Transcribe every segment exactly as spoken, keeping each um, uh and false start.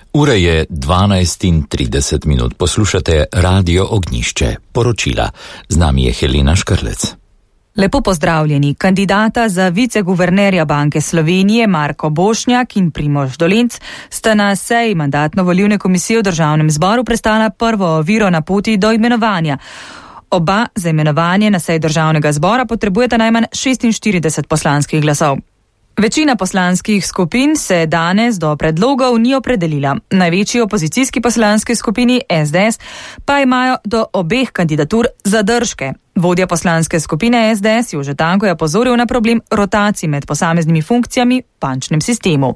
Ura je dvanajst in trideset minut. Poslušate Radio Ognjišče. Poročila. Z nami je Helena Škrlec. Lepo pozdravljeni. Kandidata za viceguvernerja Banke Slovenije Marko Bošnjak in Primož Dolenc sta na seji mandatno-volilne komisije v Državnem zboru prestala prvo oviro na poti do imenovanja. Oba za imenovanje na seji Državnega zbora potrebujeta najmanj šestinštirideset poslanskih glasov. Večina poslanskih skupin se danes do predlogov ni opredelila. Največji opozicijski poslanski skupini S D S pa imajo do obeh kandidatur zadržke. Vodja poslanske skupine S D S Jože Tanko je opozoril na problem rotacij med posameznimi funkcijami v bančnem sistemu.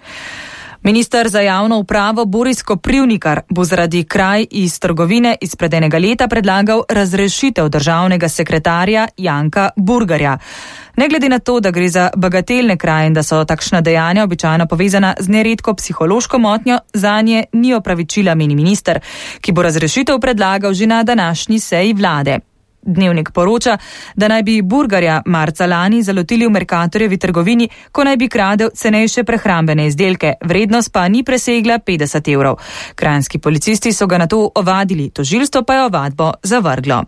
Minister za javno upravo Boris Koprivnikar bo zaradi kraj iz trgovine izpred enega leta predlagal razrešitev državnega sekretarja Janka Burgarja. Ne glede na to, da gre za bagatelne kraje in da so takšna dejanja običajno povezana z neredko psihološko motnjo, zanje ni opravičila, meni minister, ki bo razrešitev predlagal že na današnji seji vlade. Dnevnik poroča, da naj bi Burgarja marca lani zalotili v Mercatorjevi trgovini, ko naj bi kradel cenejše prehrambene izdelke, vrednost pa ni presegla petdeset evrov. Kranjski policisti so ga nato ovadili, tožilstvo pa je ovadbo zavrglo.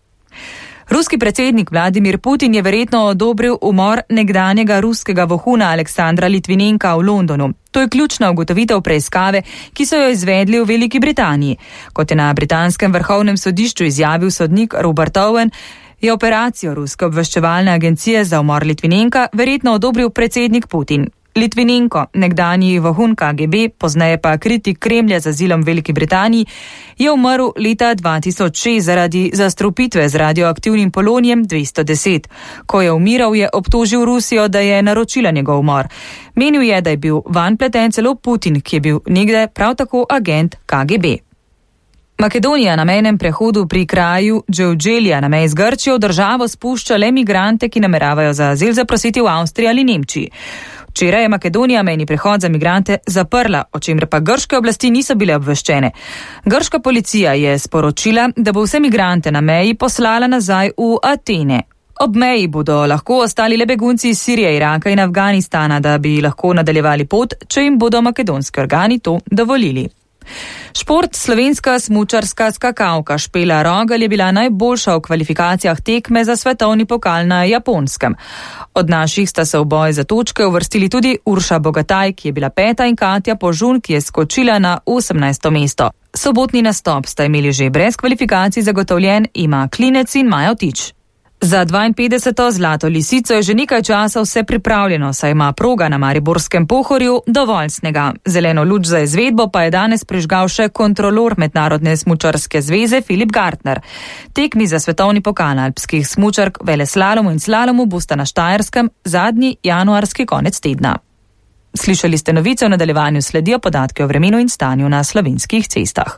Ruski predsednik Vladimir Putin je verjetno odobril umor nekdanjega ruskega vohuna Aleksandra Litvinenka v Londonu. To je ključna ugotovitev preiskave, ki so jo izvedli v Veliki Britaniji. Kot je na britanskem vrhovnem sodišču izjavil sodnik Robert Owen, je operacijo ruske obveščevalne agencije za umor Litvinenka verjetno odobril predsednik Putin. Litvinenko, nekdanji vohun K G B, pozneje pa kritik Kremlja z azilom v Veliki Britaniji, je umrl leta dva tisoč šest zaradi zastrupitve z radioaktivnim polonijem dvesto deset. Ko je umiral, je obtožil Rusijo, da je naročila njegov umor. Menil je, da je bil vanj pleten celo Putin, ki je bil nekdaj prav tako agent K G B. Makedonija na mejnem prehodu pri kraju Dževdželija na meji z Grčijo v državo spušča le migrante, ki nameravajo za azil zaprositi v Avstriji ali Nemčiji. Včeraj je Makedonija mejni prehod za migrante zaprla, o čemer pa grške oblasti niso bile obveščene. Grška policija je sporočila, da bo vse migrante na meji poslala nazaj v Atene. Ob meji bodo lahko ostali le begunci iz Sirije, Iraka in Afganistana, da bi lahko nadaljevali pot, če jim bodo makedonski organi to dovolili. Šport. Slovenska smučarska skakalka Špela Rogelj je bila najboljša v kvalifikacijah tekme za svetovni pokal na Japonskem. Od naših sta se v boj za točke uvrstili tudi Urša Bogataj, ki je bila peta, in Katja Požun, ki je skočila na osemnajsto mesto. Sobotni nastop sta imeli že brez kvalifikacij zagotovljen Ima Klinec in Maja Vtič. Za dvainpetdeseto Zlato lisico je že nekaj časa vse pripravljeno, saj ima proga na mariborskem Pohorju dovolj snega. Zeleno luč za izvedbo pa je danes prižgal še kontrolor Mednarodne smučarske zveze Filip Gartner. Tekmi za svetovni pokal alpskih smučark veleslalomu in slalomu bosta na Štajerskem zadnji januarski konec tedna. Slišali ste novice, v nadaljevanju sledijo podatke o vremenu in stanju na slovenskih cestah.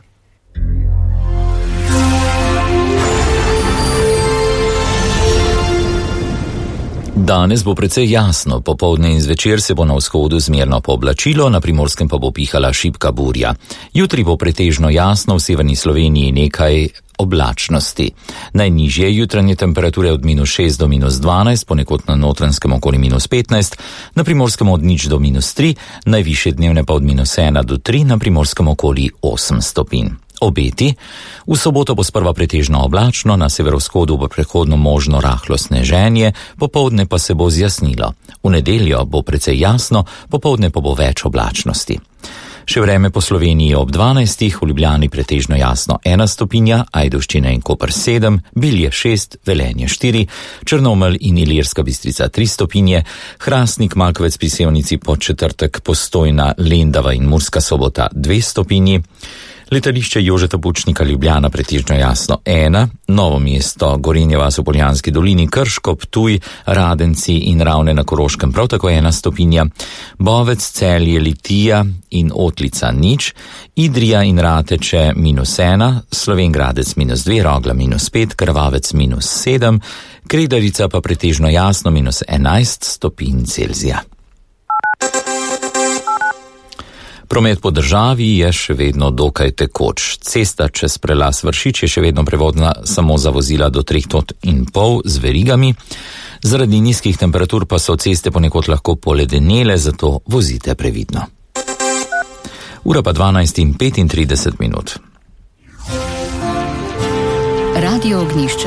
Danes bo precej jasno, popoldne in zvečer se bo na vzhodu zmerno pooblačilo, na Primorskem pa bo pihala šibka burja. Jutri bo pretežno jasno, v severni Sloveniji nekaj oblačnosti. Najnižje jutranje temperature od minus šest do minus dvanajst, ponekod na Notranjskem okoli minus petnajst, na Primorskem od nič do minus tri, najvišje dnevne pa od minus ena do tri, na Primorskem okoli osem stopinj. Obeti. V soboto bo sprva pretežno oblačno, na severovzhodu bo prehodno možno rahlo sneženje, popoldne pa se bo zjasnilo. V nedeljo bo precej jasno, popoldne pa bo več oblačnosti. Še vreme po Sloveniji ob dvanajstih, v Ljubljani pretežno jasno ena stopinja, Ajdovščina in Koper sedem, Bilje šest, Velenje štiri, Črnomelj in Ilirska Bistrica tri stopinje, Hrastnik, Malkovec pri Sevnici, Podčetrtek, Postojna, Lendava in Murska Sobota dve stopinji, Letališče Jožeta Pučnika Ljubljana pretežno jasno ena, Novo mesto, Gorenja vas v Poljanski dolini, Krško, Ptuj, Radenci in Ravne na Koroškem prav tako ena stopinja, Bovec, Celje, Litija in Otlica nič, Idrija in Rateče minus ena, Slovengradec minus dve, Rogla minus pet, Krvavec minus sedem, Kredarica pa pretežno jasno minus enajst stopinj Celzija. Promet po državi je še vedno dokaj tekoč. Cesta čez prelaz Vršič je še vedno prevodna samo za vozila do treh ton in pol z verigami. Zaradi nizkih temperatur pa so ceste ponekod lahko poledenele, zato vozite previdno. Ura pa dvanajst in petintrideset minut. Radio Ognjišče.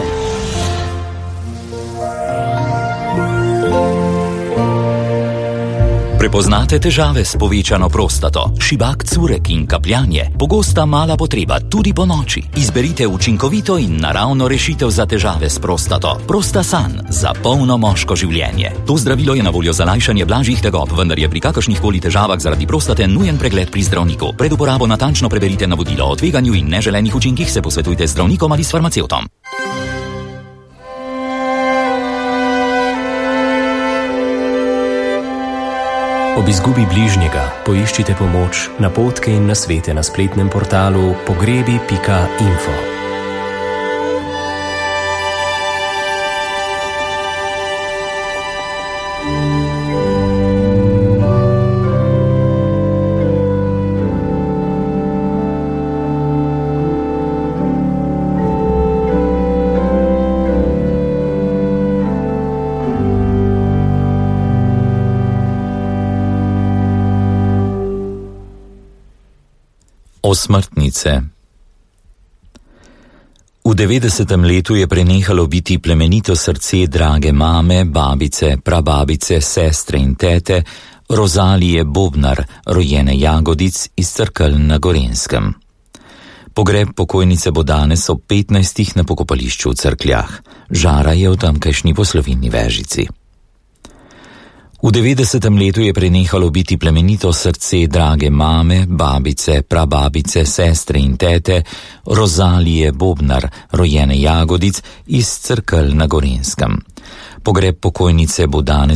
Prepoznate težave s povečano prostato, šibak curek in kapljanje, pogosta mala potreba tudi po noči. Izberite učinkovito in naravno rešitev za težave s prostato. Prostasan za polno moško življenje. To zdravilo je na voljo za lajšanje blažjih tegob, vendar je pri kakršnih koli težavah zaradi prostate nujen pregled pri zdravniku. Pred uporabo natančno preberite navodilo o tveganju in neželenih učinkih, se posvetujte z zdravnikom ali s farmacevtom. Ob izgubi bližnjega poiščite pomoč, napotke in nasvete na spletnem portalu pogrebi pika info. Osmrtnice. V devetdesetem letu je prenehalo biti plemenito srce drage mame, babice, prababice, sestre in tete Rozalije Bobnar, rojene Jagodic iz Crkelj na Gorenjskem. Pogreb pokojnice bo danes ob petnajstih na pokopališču v Cerkljah. Žara je v tamkajšnji Poslovilni Vežici. V devetdesetem letu je prenehalo biti plemenito srce drage mame, babice, prababice, sestre in tete Rozalije Bobnar, rojene Jagodic iz Crkelj na Gorenjskem. Pogreb pokojnice bo danes